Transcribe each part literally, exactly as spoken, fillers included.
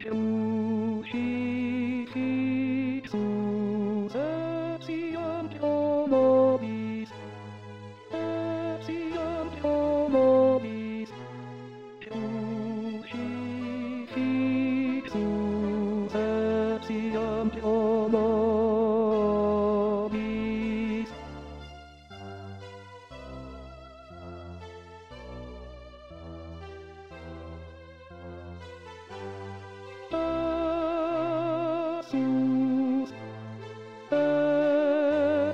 Piusici sus etiam pro nobis, etiam pro nobis. Piusici sus etiam pro nobis. Passus et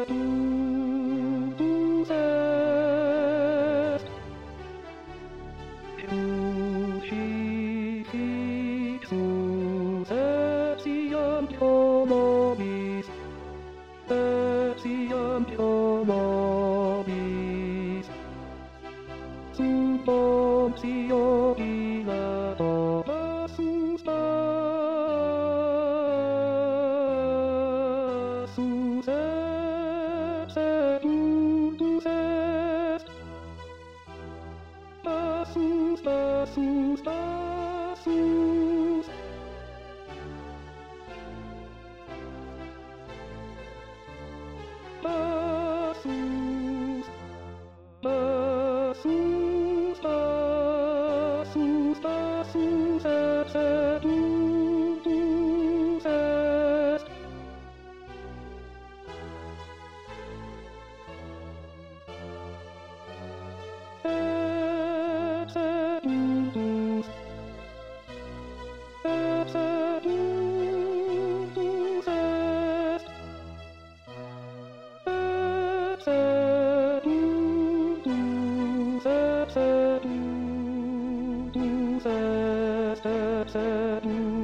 seductus est, Piusici etiam pro nobis, etiam pro nobis. Sub Pontio Pilato passus passus et seductus est. Passus, passus, passus. Passus, passus, passus, passus et seductus est. Et seductus, et seductus est. Et seductus, et seductus est, et seductus